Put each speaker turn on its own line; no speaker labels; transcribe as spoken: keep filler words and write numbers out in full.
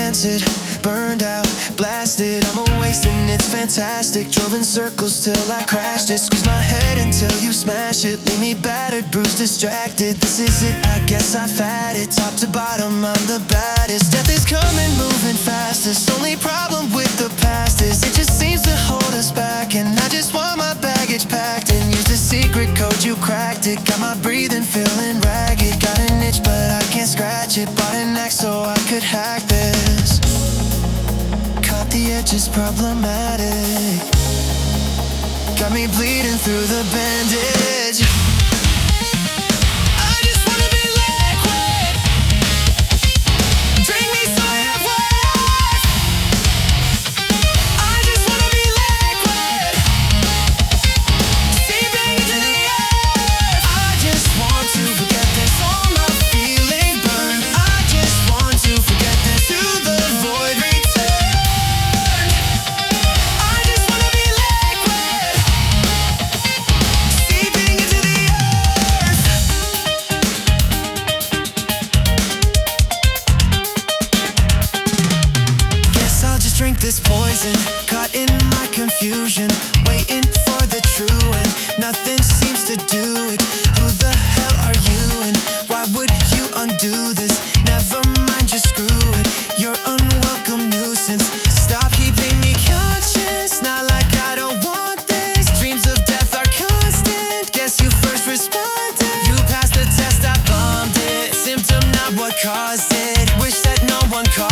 rancid, burned out, blasted. I'm a waste and it's fantastic. Drove in circles till I crashed it. Squeeze my head until you smash it. Leave me battered, bruised, distracted. This is it, I guess I've had it. Top to bottom, I'm the baddest. Death is coming, moving fastest. Only problem with the past is it just seems to hold us back. And I just want my baggage packed and use the secret code, you cracked it. Got my breathing feeling ragged. Got an itch but I can't scratch it. Bought an axe so I could hack this. Caught the edge is problematic. Got me bleeding through the bandage. I just wanna be liquid. Drink me so I have life. I just wanna be liquid. Seeping into the earth. I just want to forget this. All my feeling burned. I just want to forget this. To the void return. I just wanna be liquid. Seeping into the earth. Guess I'll just drink this poison. Caught in my confusion, waiting for the true end. Nothing seems to do it. Who the hell are you and why would you undo this? Never mind, just screw it. You're unwelcome nuisance. Stop keeping me conscious. Not like I don't want this. Dreams of death are constant. Guess you first responded. You passed the test, I bombed it. Symptom, not what caused it. Wish that no one caught